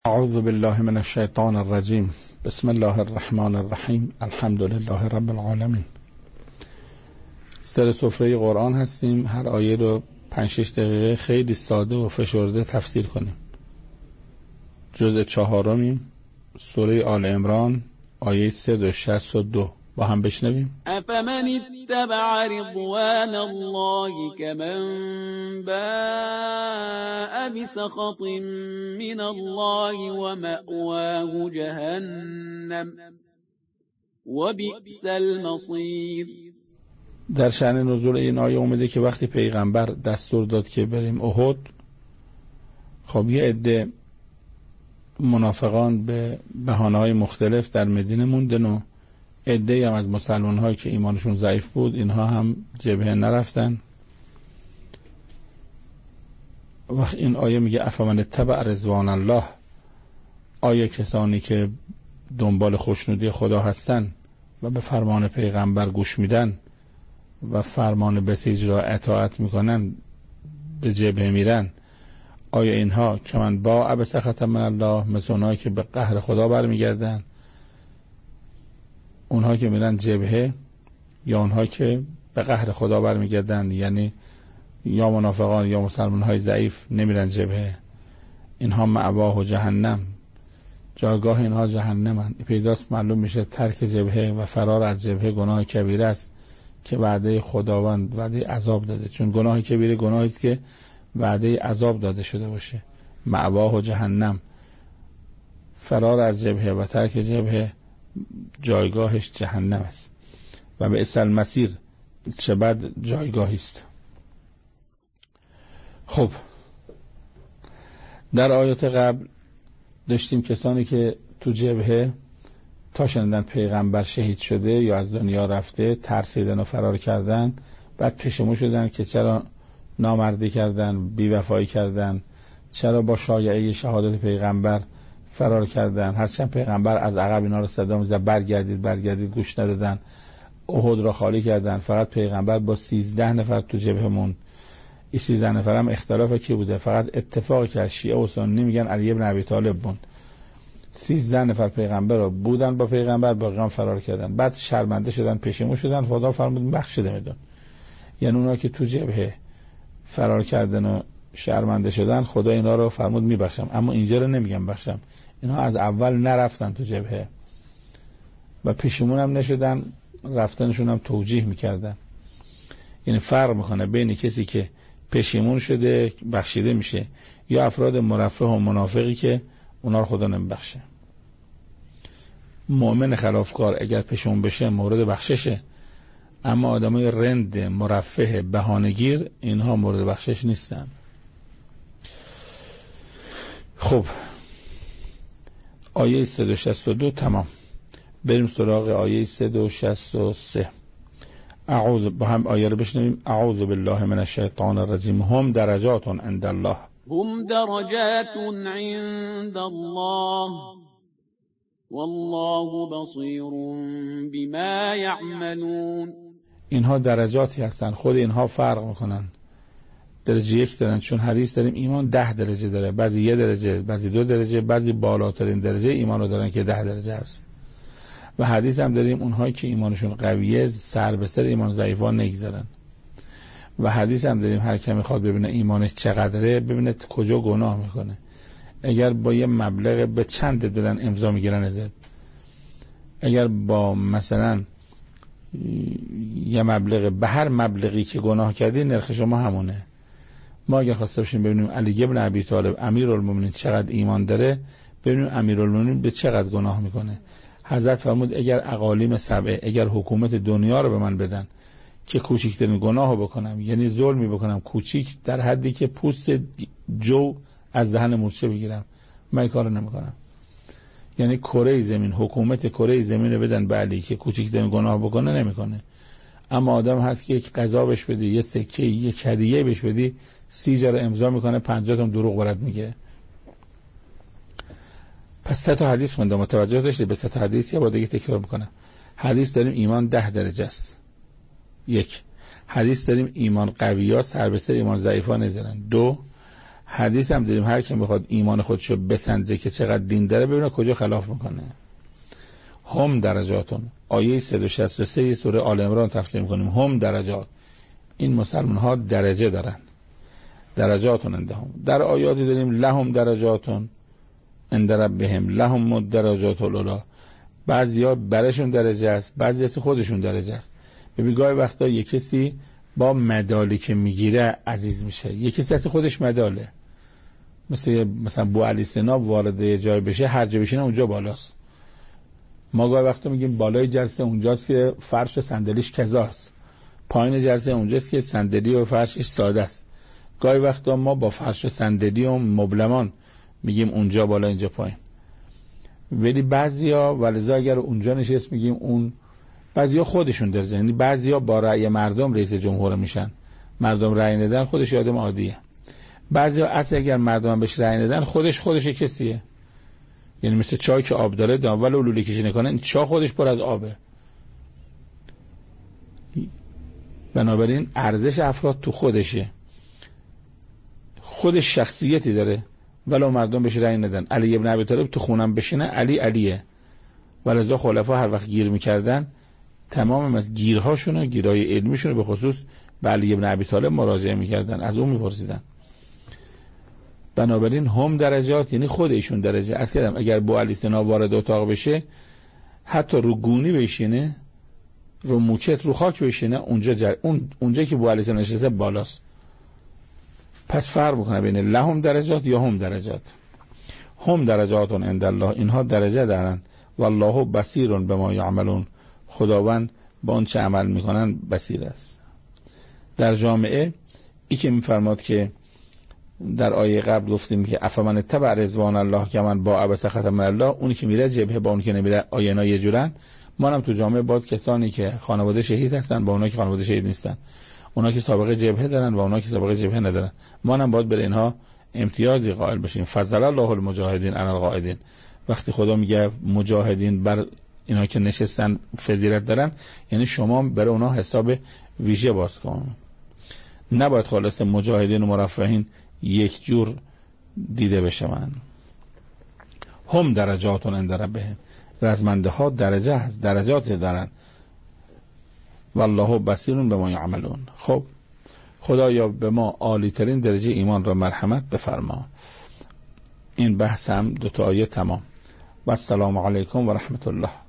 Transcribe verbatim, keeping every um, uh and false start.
اعوذ بالله من الشیطان الرجیم. بسم الله الرحمن الرحیم. الحمد لله رب العالمین. سر سفره قرآن هستیم. هر آیه رو پنج شش دقیقه خیلی ساده و فشرده تفسیر کنیم. جزء چهارمیم، سوره آل عمران، آیه صد و شصت و دو. با هم بشنویم. افمن اتبع رضوان الله كمن باء بسخط من الله ومأواه جهنم وبئس المصير. در شأن نزول این آیه اومده که وقتی پیغمبر دستور داد که بریم احد، خب یه عده منافقان به بهانه‌های مختلف در مدینه موندن و عده‌ای هم از مسلمان هایی که ایمانشون ضعیف بود اینها هم جبهه نرفتن. وقت این آیه میگه افمن اتبع رضوان الله، آیا کسانی که دنبال خوشنودی خدا هستن و به فرمان پیغمبر گوش میدن و فرمان بسیج را اطاعت میکنن به جبهه میرن، آیا اینها که من با بسخط من الله، مثل اونهایی که به قهر خدا برمیگردن، اونها که میرن جبهه، یا اونها که به قهر خدا برمیگردن، یعنی یا منافقان یا مسلمان های ضعیف نمیرن جبهه، اینها مأواه و جهنم، جایگاه اینها جهنمن. پیداست معلوم میشه ترک جبهه و فرار از جبهه گناه کبیره است که وعده خداوند وعده عذاب داده، چون گناه کبیره گناهی است که وعده عذاب داده شده باشه. مأواه و جهنم، فرار از جبهه و ترک جبهه جایگاهش جهنم است و به بئس المصیر، چه بد جایگاهی است. خب در آیات قبل داشتیم کسانی که تو جبهه تا شنیدن پیغمبر شهید شده یا از دنیا رفته ترسیدن و فرار کردن، بعد پشیمون شدن که چرا نامردی کردن، بیوفایی کردن، چرا با شایعه شهادت پیغمبر فرار کردن. هرچند پیغمبر از عقب اینا رو صدا میزد برگردید برگردید، گوش ندادن، احد را خالی کردن. فقط پیغمبر با سیزده نفر تو جبهه موند. این سیزده نفر هم اختلاف کی بوده؟ فقط اتفاقی که از شیعه و سنی میگن علی ابن ابی طالب بود. سیزده نفر پیغمبر رو بودن با پیغمبر، باقی هم فرار کردن. بعد شرمنده شدن، پشیمون شدن، خدا فرمود بخشیده میدون. یعنی اونا که تو جبهه فرار کردن و شرمنده شدن، خدا اینا رو فرمود میبخشم، اما اینجا رو نمیگم بخشم. اینا از اول نرفتن تو جبهه و پشیمون هم نشدن، رفتنشون هم توجیه میکردن. یعنی فرق میکنه بین کسی که پشیمون شده بخشیده میشه یا افراد مرفه و منافقی که اونا رو خدا نمیبخشه. مؤمن خلافکار اگر پشیمون بشه مورد بخششه، اما آدمای رند مرفه بهانه‌گیر اینها مورد بخشش نیستن. خب آیه صد و شصت و دو تمام. بریم سراغ آیه صد و شصت و سه. اعوذ، با هم آیه رو بشنویم. اعوذ بالله من الشیطان الرجیم. هم درجات عند الله، هم درجات عند الله والله بصیر بما یعملون. اینها درجاتی هستن، خود اینها فرق میکنن، درجه یک دارن. چون حدیث داریم ایمان ده درجه داره، بعضی یه درجه، بعضی دو درجه، بعضی بالاترین درجه ایمان رو دارن که ده درجه هست. و حدیث هم داریم اونهایی که ایمانشون قویه سر به سر ایمان ضعیفان نگذارن. و حدیث هم داریم هر کی میخواد ببینه ایمانش چقدره، ببینه کجا گناه میکنه. اگر با یه مبلغ به چند بدن امضا میگیرن ازت، اگر با مثلا یه مبلغ به هر مبلغی که گناه کردی نرخ شما همونه. ما اگه خواسته باشیم ببینیم علی ابن ابی طالب امیرالمومنین چقدر ایمان داره، ببینیم امیرالمومنین به چقدر گناه میکنه. حضرت فرمود اگر اقالیم سبعه، اگر حکومت دنیا رو به من بدن که کوچکترین گناهو بکنم، یعنی ظلمی بکنم کوچیک در حدی که پوست جو از دهن مورچه بگیرم، من کارو نمیکنم. یعنی کره زمین، حکومت کره زمین رو بدن به علی که کوچکترین گناه بکنه، نمیکنه. اما آدم هست که یک قضا بهش بدی، یه سکه، یک هدیه بهش بدی، سی جا رو امضا میکنه، پنجاه تا دروغ برات میگه. پس سه تا حدیث خوندم، متوجه داشتی؟ به سه تا حدیث یه بار دیگه تکرار میکنم. حدیث داریم ایمان ده درجه است، یک. حدیث داریم ایمان قویا سر به سر ایمان ضعیفا نزنن، دو. حدیث هم داریم هر کی میخواد ایمان خودشو بسنجه که چقدر دین داره ببینه کجا خلاف میکنه. هم درجاتون، آیه صد و شصت و سه سوره آل عمران تفسیر میکنیم. هم درجات، این مسلمان ها درجه دارن. درجاتون عندهم. در آیاتی داریم لهم درجاتون عند ربهم لهم درجات الاولی. بعضیا برشون درجه است، بعضی از خودشون درجه است. ببین گاهی وقتا یک کسی با مدالی که میگیره عزیز میشه، یک کسی از خودش مداله. مثل مثلا بو علی سنا وارد یه جای بشه، هر جا بشینه اونجا بالاست. ما گاهی وقتا میگیم بالای جلسه اونجاست که فرش و صندلیش کذاست، پایین جلسه اونجاست که صندلی و فرشش ساده است. گاهی وقتا ما با فرش و صندلی و مبلمان میگیم اونجا بالا اینجا پایین. ولی بعضیا ولذا اگر اونجا نشست میگیم اون، بعضیا خودشون درجه، یعنی بعضیا با رأی مردم رئیس جمهور میشن، مردم رأی ندن خودش آدم عادیه. بعضیا اصلا اگر مردم بهش رأی ندن خودش خودش کسیه، یعنی مثل چای که آب داره دانول و لوله کشی نکنه، این چای خودش پر از آبه. بنابراین ارزش افراد تو خودشه، خودش شخصیتی داره ولو مردم بهش رأی ندن. علی ابن ابی طالب تو خونم بشینه علی علیه، ولذا خلفا هر وقت گیر میکردن تمام از گیرهاشون، گیرهای علمیشون به خصوص به علی ابن ابی طالب مراجعه میکردن، از اون میپرسیدن. بنابراین هم درجات یعنی خود ایشون درجه. از کردم اگر بو علی سنا وارد اتاق بشه، حتی رو گونی بشینه، رو موچت رو خاک بشینه، اونجا جر... اون اونجا که بو علی سنا نشسته بالاست. پس فرق میکنه بین لهم درجات یا هم درجات. هم درجاتون عند الله، اینها درجه دارن. والله بصیر بما یعملون، خداوند با اون چه عمل میکنن بصیر است. در جامعه ای که میفرماد که در آیه قبل گفتیم که افمن اتبع رضوان الله که من با عبس خط من الله، اونی که میره جبهه با اونی که نمیره آینا یه جورن. ما هم تو جامعه باید کسانی که خانواده شهید هستن با اونایی که خانواده شهید نیستن، اونا که سابقه جبهه دارن و اونا که سابقه جبهه ندارن، ما هم باید بر اینها امتیازی قائل بشیم. فضل الله المجاهدین علی القاعدین. وقتی خدا میگه مجاهدین بر اینا که نشستن فضیلت دارن، یعنی شما برای اونا حساب ویژه باز کن. نباید خالص مجاهدین و مرفهین یک جور دیده بشه. من هم درجاتون عند ربهم، رزمنده ها درجه هست، درجات دارن. والله بصیر بما یعملون. خب خدایا به ما عالی ترین درجه ایمان را مرحمت بفرما. این بحث هم دو تا آیه تمام. و السلام علیکم و رحمت الله.